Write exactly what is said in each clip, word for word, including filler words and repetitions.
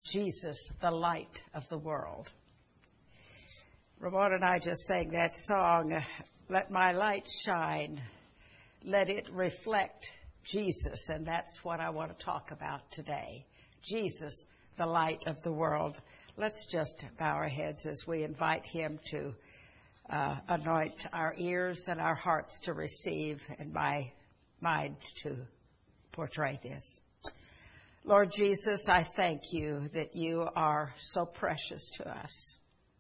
Jesus, the light of the world. Ramona and I just sang that song, Let My Light Shine. Let it reflect Jesus, and that's what I want to talk about today. Jesus, the light of the world. Let's just bow our heads as we invite him to uh, anoint our ears and our hearts to receive, and my mind to portray this. Lord Jesus, I thank you that you are so precious to us.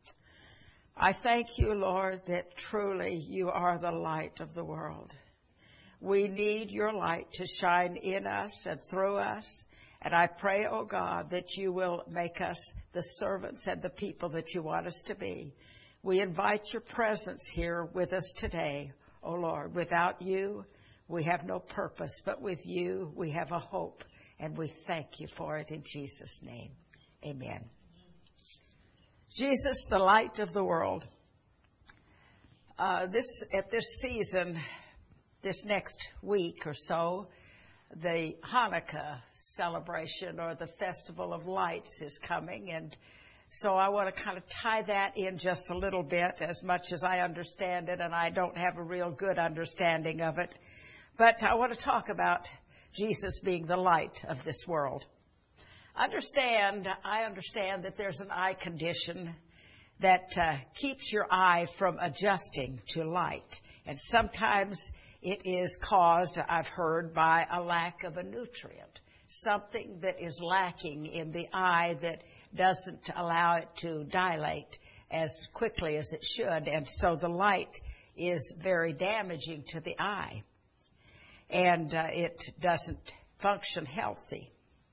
I thank you, Lord, that truly you are the light of the world. We need your light to shine in us and through us. And I pray, oh God, that you will make us the servants and the people that you want us to be. We invite your presence here with us today, oh Lord. Without you, we have no purpose, but with you, we have a hope. And we thank you for it in Jesus' name. Amen. Jesus, the light of the world. Uh, this at this season, this next week or so, the Hanukkah celebration or the Festival of Lights is coming. And so I want to kind of tie that in just a little bit, as much as I understand it, and I don't have a real good understanding of it. But I want to talk about Jesus being the light of this world. Understand, I understand that there's an eye condition that uh, keeps your eye from adjusting to light. And sometimes it is caused, I've heard, by a lack of a nutrient, something that is lacking in the eye that doesn't allow it to dilate as quickly as it should. And so the light is very damaging to the eye. And uh, it doesn't function healthy.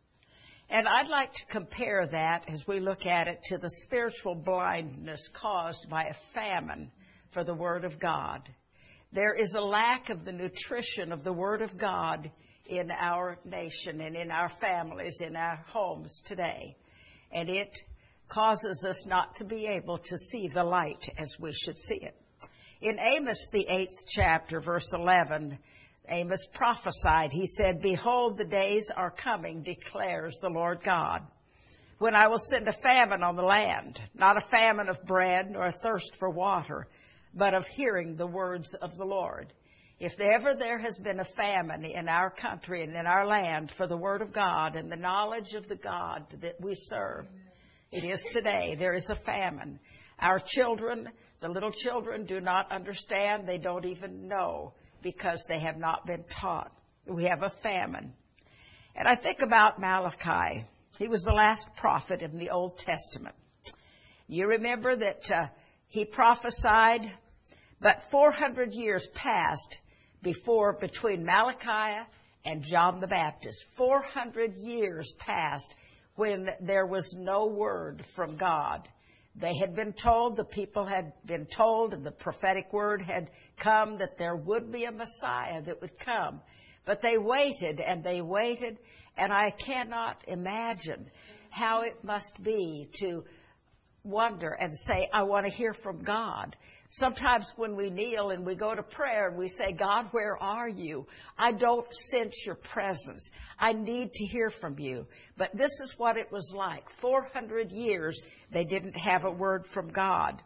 And I'd like to compare that, as we look at it, to the spiritual blindness caused by a famine for the Word of God. There is a lack of the nutrition of the Word of God in our nation and in our families, in our homes today. And it causes us not to be able to see the light as we should see it. In Amos, the eighth chapter, verse eleven, Amos prophesied. He said, Behold, the days are coming, declares the Lord God, when I will send a famine on the land, not a famine of bread nor a thirst for water, but of hearing the words of the Lord. If ever there has been a famine in our country and in our land for the Word of God and the knowledge of the God that we serve, it is today. There is a famine. Our children, the little children, do not understand. They don't even know, because they have not been taught. We have a famine. And I think about Malachi. He was the last prophet in the Old Testament. You remember that uh, he prophesied, but four hundred years passed before, between Malachi and John the Baptist. four hundred years passed when there was no word from God. They had been told, the people had been told, and the prophetic word had come that there would be a Messiah that would come. But they waited and they waited, and I cannot imagine how it must be to wonder and say, I want to hear from God. Sometimes when we kneel and we go to prayer and we say, God, where are you? I don't sense your presence. I need to hear from you. But this is what it was like. four hundred years, they didn't have a word from God.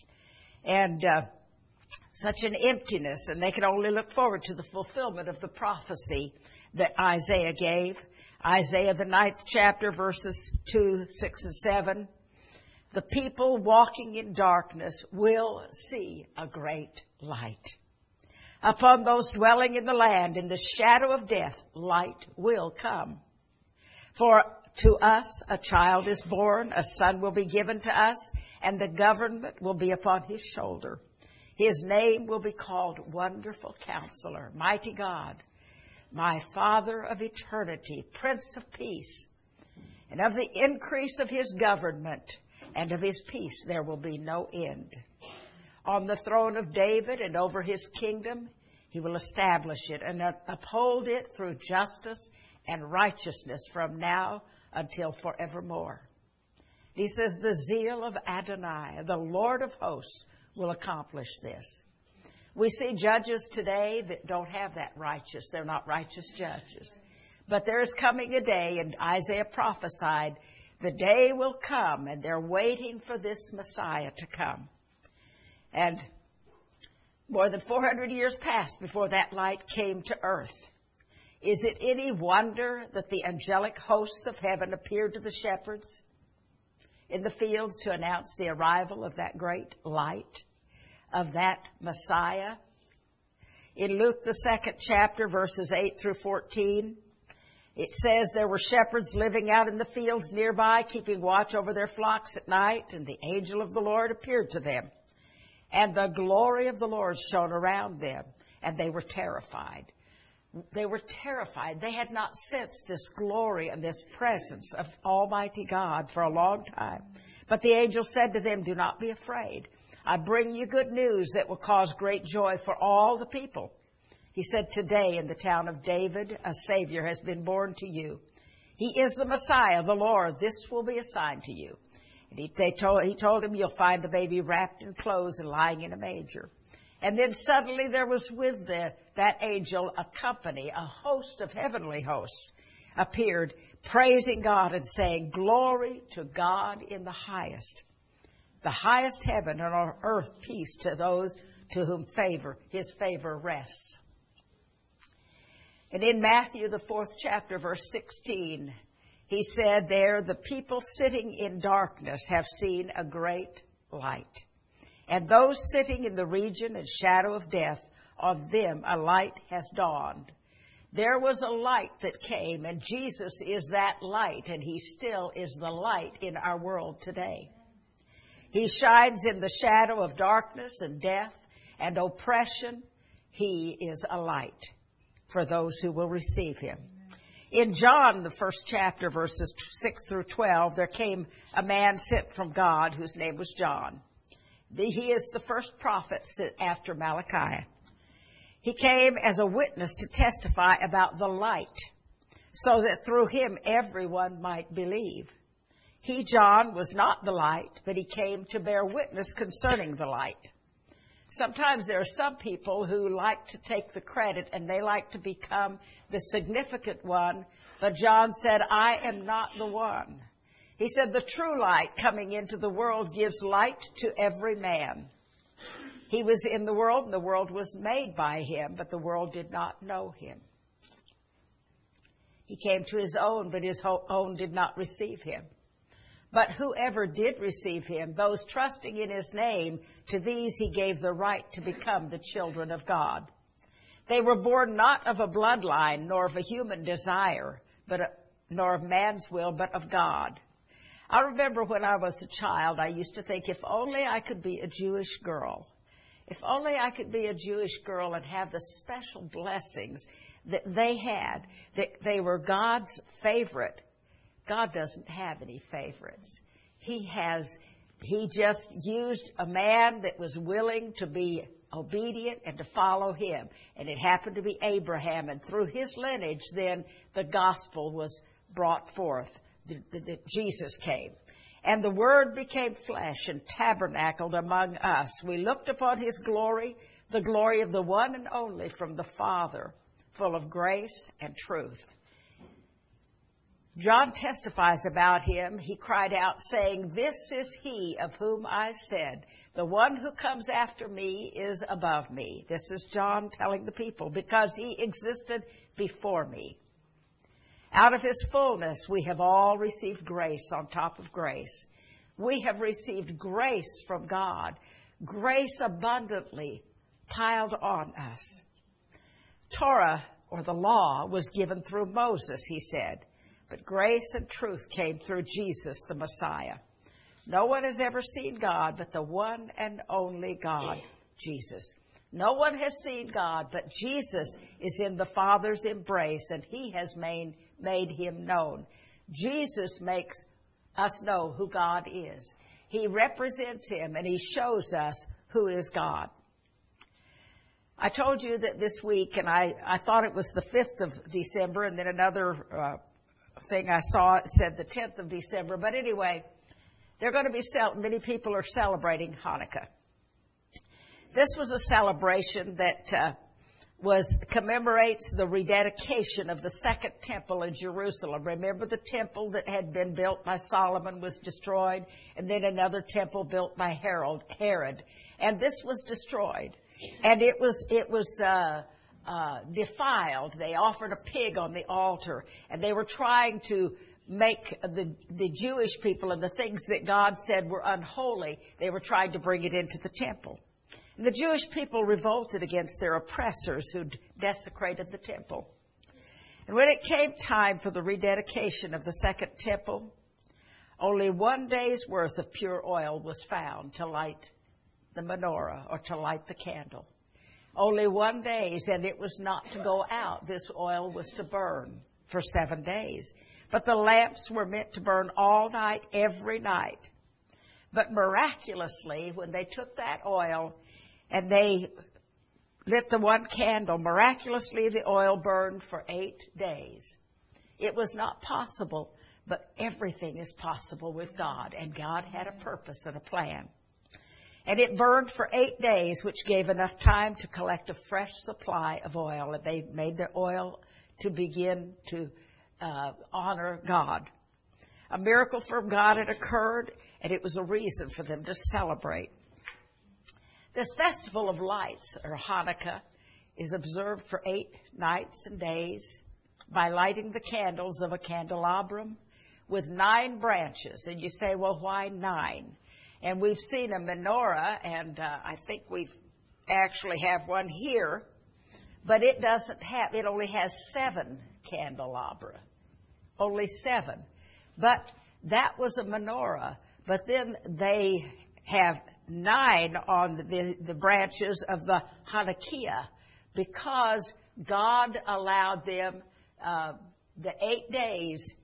And uh, such an emptiness, and they could only look forward to the fulfillment of the prophecy that Isaiah gave. Isaiah, the ninth chapter, verses two, six, and seven. The people walking in darkness will see a great light. Upon those dwelling in the land in the shadow of death, light will come. For to us a child is born, a son will be given to us, and the government will be upon his shoulder. His name will be called Wonderful Counselor, Mighty God, my Father of eternity, Prince of Peace. And of the increase of his government and of his peace there will be no end. On the throne of David and over his kingdom, he will establish it and uphold it through justice and righteousness from now until forevermore. He says, the zeal of Adonai, the Lord of hosts, will accomplish this. We see judges today that don't have that righteous. They're not righteous judges. But there is coming a day, and Isaiah prophesied, The day will come, and they're waiting for this Messiah to come. And more than four hundred years passed before that light came to earth. Is it any wonder that the angelic hosts of heaven appeared to the shepherds in the fields to announce the arrival of that great light, of that Messiah? In Luke, the second chapter, verses eight through fourteen, it says there were shepherds living out in the fields nearby, keeping watch over their flocks at night, and the angel of the Lord appeared to them. And the glory of the Lord shone around them, and they were terrified. They were terrified. They had not sensed this glory and this presence of Almighty God for a long time. But the angel said to them, "Do not be afraid. I bring you good news that will cause great joy for all the people." He said, "Today in the town of David, a Savior has been born to you. He is the Messiah, the Lord. This will be a sign to you." And he, they told, he told him, "You'll find the baby wrapped in clothes and lying in a manger." And then suddenly there was with the, that angel a company, a host of heavenly hosts appeared, praising God and saying, "Glory to God in the highest. The highest heaven and on earth peace to those to whom favor, his favor rests." And in Matthew, the fourth chapter, verse sixteen, he said there, "The people sitting in darkness have seen a great light. And those sitting in the region and shadow of death, on them a light has dawned." There was a light that came, and Jesus is that light, and he still is the light in our world today. He shines in the shadow of darkness and death and oppression. He is a light for those who will receive him. In John, the first chapter, verses six through twelve, there came a man sent from God whose name was John. He is the first prophet after Malachi. He came as a witness to testify about the light, so that through him everyone might believe. He, John, was not the light, but he came to bear witness concerning the light. Sometimes there are some people who like to take the credit and they like to become the significant one. But John said, "I am not the one." He said, "The true light coming into the world gives light to every man. He was in the world and the world was made by him, but the world did not know him. He came to his own, but his own did not receive him. But whoever did receive him, those trusting in his name, to these he gave the right to become the children of God. They were born not of a bloodline, nor of a human desire, but nor of man's will, but of God." I remember when I was a child, I used to think, if only I could be a Jewish girl. If only I could be a Jewish girl and have the special blessings that they had, that they were God's favorite. God doesn't have any favorites. He has, he just used a man that was willing to be obedient and to follow him. And it happened to be Abraham. And through his lineage, then the gospel was brought forth, that Jesus came. And the Word became flesh and tabernacled among us. We looked upon his glory, the glory of the one and only from the Father, full of grace and truth. John testifies about him. He cried out, saying, "This is he of whom I said, the one who comes after me is above me." This is John telling the people, "because he existed before me." Out of his fullness, we have all received grace on top of grace. We have received grace from God, grace abundantly piled on us. Torah, or the law, was given through Moses, he said. But grace and truth came through Jesus, the Messiah. No one has ever seen God but the one and only God, Jesus. No one has seen God, but Jesus is in the Father's embrace, and he has made, made him known. Jesus makes us know who God is. He represents him, and he shows us who is God. I told you that this week, and I, I thought it was the fifth of December, and then another uh, thing I saw said the tenth of December. But anyway, they're going to be, cel- many people are celebrating Hanukkah. This was a celebration that uh, was commemorates the rededication of the second temple in Jerusalem. Remember, the temple that had been built by Solomon was destroyed, and then another temple built by Herod. Herod, and this was destroyed, and it was it was uh, uh, defiled. They offered a pig on the altar, and they were trying to make the the Jewish people and the things that God said were unholy. They were trying to bring it into the temple. And the Jewish people revolted against their oppressors who desecrated the temple. And when it came time for the rededication of the second temple, only one day's worth of pure oil was found to light the menorah or to light the candle. Only one day's, and it was not to go out. This oil was to burn for seven days. But the lamps were meant to burn all night, every night. But miraculously, when they took that oil and they lit the one candle, miraculously the oil burned for eight days. It was not possible, but everything is possible with God, and God had a purpose and a plan. And it burned for eight days, which gave enough time to collect a fresh supply of oil. And they made their oil to begin to uh, honor God. A miracle from God had occurred, and it was a reason for them to celebrate. This festival of lights, or Hanukkah, is observed for eight nights and days by lighting the candles of a candelabrum with nine branches. And you say, well, why nine? And we've seen a menorah, and uh, I think we've actually have one here, but it doesn't have, it only has seven candelabra. Only seven. But that was a menorah. But then they have nine on the, the branches of the Hanukkah, because God allowed them uh, the eight days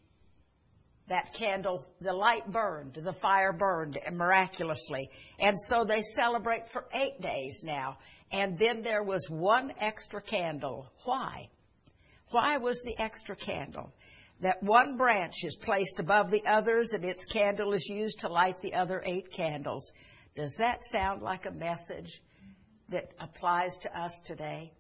that candle, the light burned, the fire burned miraculously. And so they celebrate for eight days now. And then there was one extra candle. Why? Why was the extra candle? That one branch is placed above the others, and its candle is used to light the other eight candles. Does that sound like a message that applies to us today?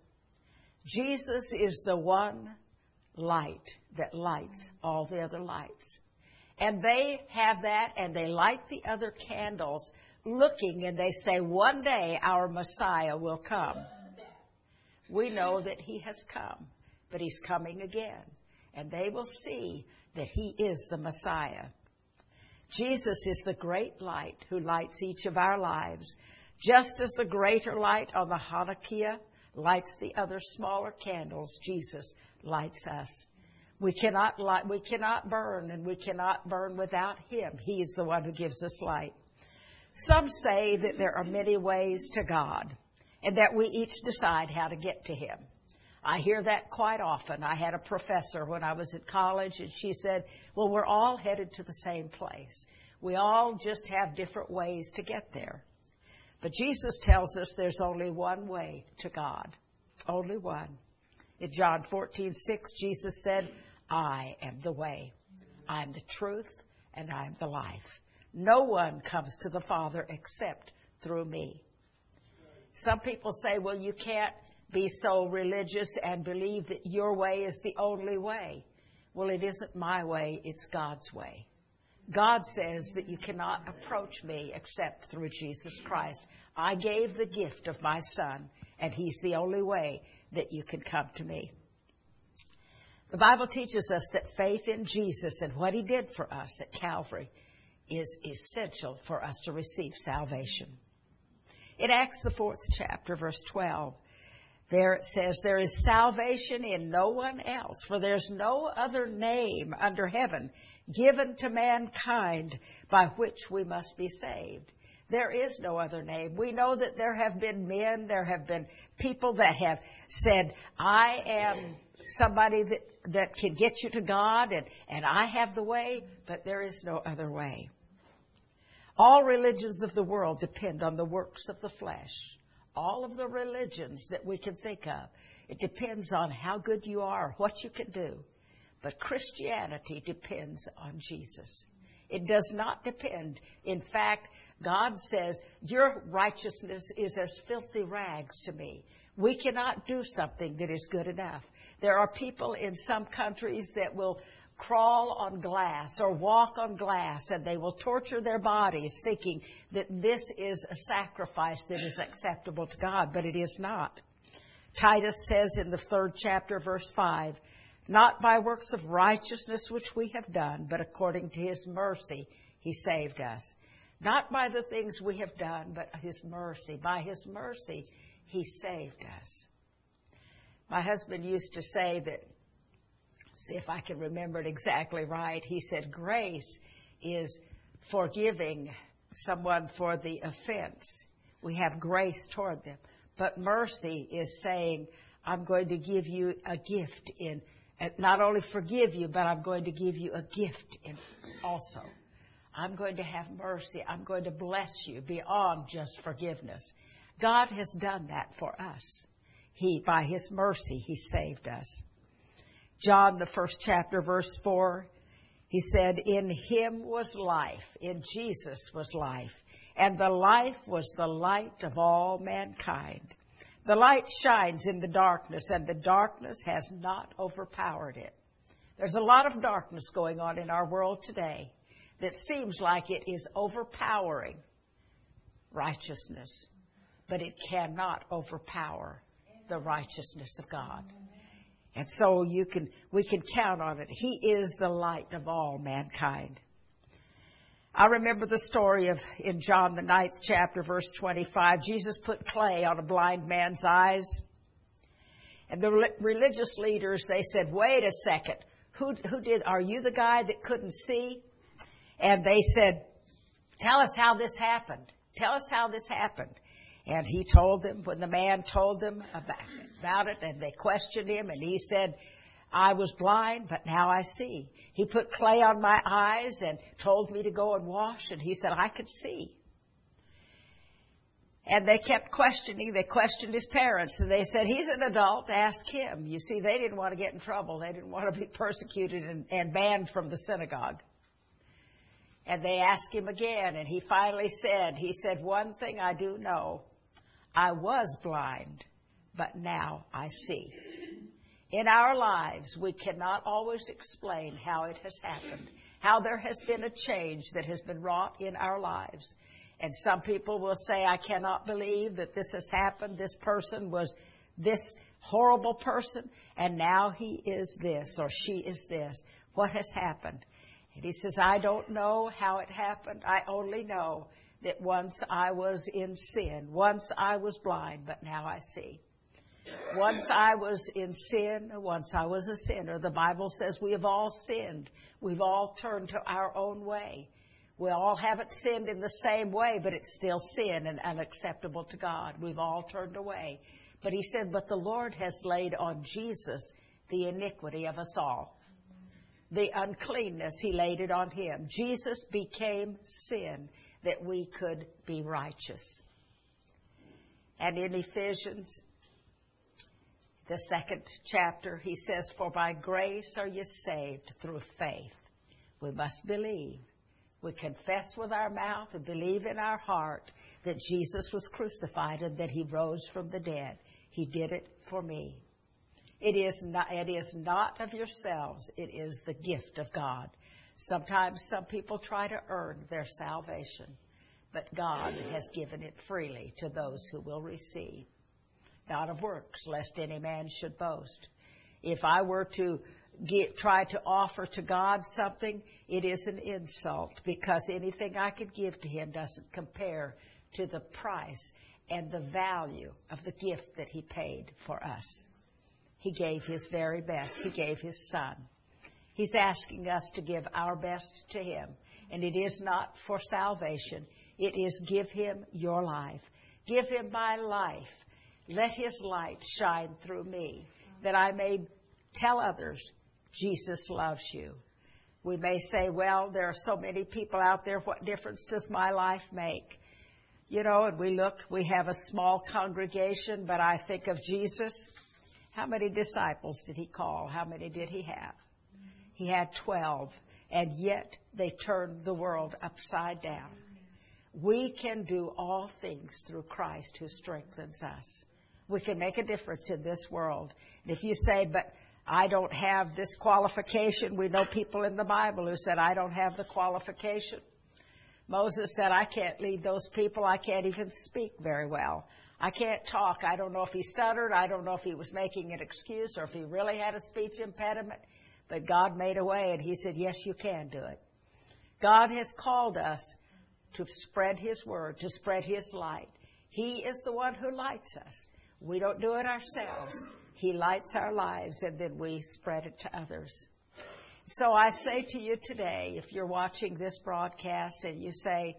Jesus is the one light that lights all the other lights. And they have that, and they light the other candles looking, and they say, one day our Messiah will come. We know that he has come, but he's coming again. And they will see that he is the Messiah. Jesus is the great light who lights each of our lives, just as the greater light on the Hanukkah lights the other smaller candles. Jesus lights us. We cannot light, we cannot burn, and we cannot burn without him. He is the one who gives us light. Some say that there are many ways to God, and that we each decide how to get to him. I hear that quite often. I had a professor when I was at college, and she said, well, we're all headed to the same place. We all just have different ways to get there. But Jesus tells us there's only one way to God. Only one. In John fourteen six, Jesus said, I am the way, I am the truth, and I am the life. No one comes to the Father except through me. Some people say, well, you can't be so religious and believe that your way is the only way. Well, it isn't my way, it's God's way. God says that you cannot approach me except through Jesus Christ. I gave the gift of my Son, and he's the only way that you can come to me. The Bible teaches us that faith in Jesus and what he did for us at Calvary is essential for us to receive salvation. In Acts, the fourth chapter, verse twelve, there it says, there is salvation in no one else, for there's no other name under heaven given to mankind by which we must be saved. There is no other name. We know that there have been men, there have been people that have said, I am somebody that, that can get you to God, and, and I have the way, but there is no other way. All religions of the world depend on the works of the flesh. All of the religions that we can think of, it depends on how good you are, what you can do. But Christianity depends on Jesus. It does not depend. In fact, God says, your righteousness is as filthy rags to me. We cannot do something that is good enough. There are people in some countries that will crawl on glass or walk on glass, and they will torture their bodies thinking that this is a sacrifice that is acceptable to God, but it is not. Titus says in the third chapter, verse five, not by works of righteousness which we have done, but according to his mercy he saved us. Not by the things we have done, but his mercy. By his mercy he saved us. My husband used to say that, see if I can remember it exactly right. He said, grace is forgiving someone for the offense. We have grace toward them. But mercy is saying, I'm going to give you a gift in, not only forgive you, but I'm going to give you a gift in also. I'm going to have mercy. I'm going to bless you beyond just forgiveness. God has done that for us. He, by his mercy, he saved us. John, the first chapter, verse four, he said, in him was life, in Jesus was life, and the life was the light of all mankind. The light shines in the darkness, and the darkness has not overpowered it. There's a lot of darkness going on in our world today that seems like it is overpowering righteousness, but it cannot overpower the righteousness of God. And so you can, we can count on it. He is the light of all mankind. I remember the story of, in John, the ninth chapter, verse twenty-five, Jesus put clay on a blind man's eyes. And the re- religious leaders, they said, wait a second, who, who did, are you the guy that couldn't see? And they said, tell us how this happened. Tell us how this happened. And he told them, when the man told them about, about it, and they questioned him, and he said, I was blind, but now I see. He put clay on my eyes and told me to go and wash, and he said, I could see. And they kept questioning. They questioned his parents, and they said, he's an adult, ask him. You see, they didn't want to get in trouble. They didn't want to be persecuted and, and banned from the synagogue. And they asked him again, and he finally said, he said, one thing I do know. I was blind, but now I see. In our lives, we cannot always explain how it has happened, how there has been a change that has been wrought in our lives. And some people will say, I cannot believe that this has happened. This person was this horrible person, and now he is this, or she is this. What has happened? And he says, I don't know how it happened. I only know that once I was in sin, once I was blind, but now I see. Once I was in sin, once I was a sinner. The Bible says we have all sinned. We've all turned to our own way. We all haven't sinned in the same way, but it's still sin and unacceptable to God. We've all turned away. But he said, but the Lord has laid on Jesus the iniquity of us all. The uncleanness, he laid it on him. Jesus became sin that we could be righteous. And in Ephesians, the second chapter, he says, for by grace are you saved through faith. We must believe. We confess with our mouth and believe in our heart that Jesus was crucified and that he rose from the dead. He did it for me. It is not, it is not of yourselves. It is the gift of God. Sometimes some people try to earn their salvation, but God has given it freely to those who will receive. Not of works, lest any man should boast. If I were to get, try to offer to God something, it is an insult, because anything I could give to him doesn't compare to the price and the value of the gift that he paid for us. He gave his very best. He gave his son. He's asking us to give our best to him. And it is not for salvation. It is give him your life. Give him my life. Let his light shine through me, that I may tell others Jesus loves you. We may say, well, there are so many people out there. What difference does my life make? You know, and we look, we have a small congregation, but I think of Jesus. How many disciples did he call? How many did he have? He had twelve, and yet they turned the world upside down. We can do all things through Christ who strengthens us. We can make a difference in this world. And if you say, but I don't have this qualification, we know people in the Bible who said, I don't have the qualification. Moses said, I can't lead those people. I can't even speak very well. I can't talk. I don't know if he stuttered. I don't know if he was making an excuse or if he really had a speech impediment. But God made a way, and he said, yes, you can do it. God has called us to spread his word, to spread his light. He is the one who lights us. We don't do it ourselves. He lights our lives, and then we spread it to others. So I say to you today, if you're watching this broadcast and you say,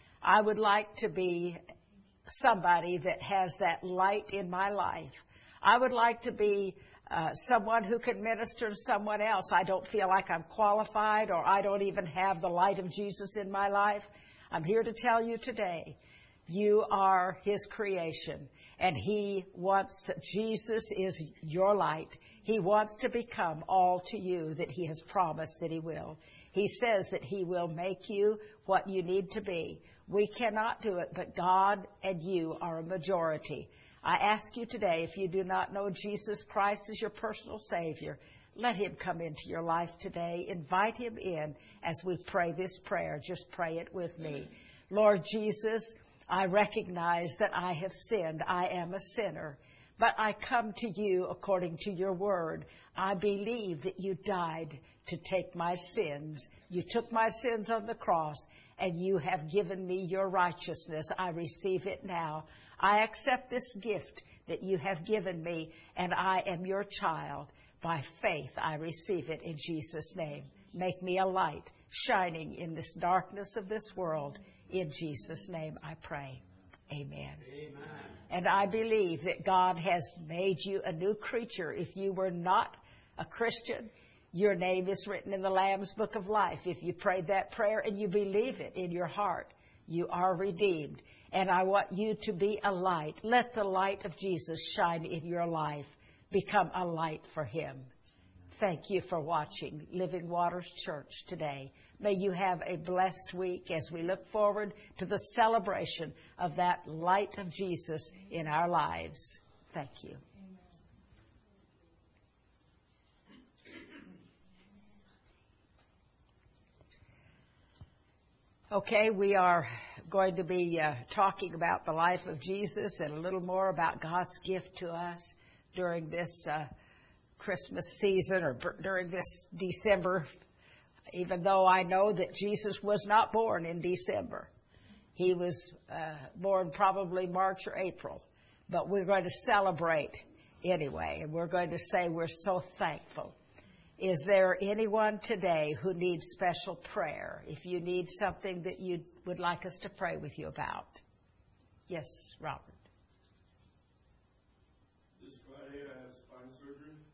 I would like to be somebody that has that light in my life. I would like to be uh, someone who can minister to someone else. I don't feel like I'm qualified, or I don't even have the light of Jesus in my life. I'm here to tell you today, you are his creation, and he wants, Jesus is your light. He wants to become all to you that he has promised that he will. He says that he will make you what you need to be. We cannot do it, but God and you are a majority. I ask you today, if you do not know Jesus Christ as your personal Savior, let him come into your life today. Invite him in as we pray this prayer. Just pray it with me. Lord Jesus, I recognize that I have sinned. I am a sinner. But I come to you according to your word. I believe that you died to take my sins. You took my sins on the cross, and you have given me your righteousness. I receive it now. I accept this gift that you have given me, and I am your child. By faith, I receive it in Jesus' name. Make me a light shining in this darkness of this world. In Jesus' name I pray. Amen. Amen. And I believe that God has made you a new creature. If you were not a Christian, your name is written in the Lamb's Book of Life. If you prayed that prayer and you believe it in your heart, you are redeemed. And I want you to be a light. Let the light of Jesus shine in your life. Become a light for him. Thank you for watching Living Waters Church today. May you have a blessed week as we look forward to the celebration of that light of Jesus in our lives. Thank you. Okay, we are going to be uh, talking about the life of Jesus and a little more about God's gift to us during this uh, Christmas season, or b- during this December, even though I know that Jesus was not born in December. He was uh, born probably March or April. But we're going to celebrate anyway, and we're going to say we're so thankful. Is there anyone today who needs special prayer? If you need something that you would like us to pray with you about. Yes, Robert. This Friday I have spine surgery.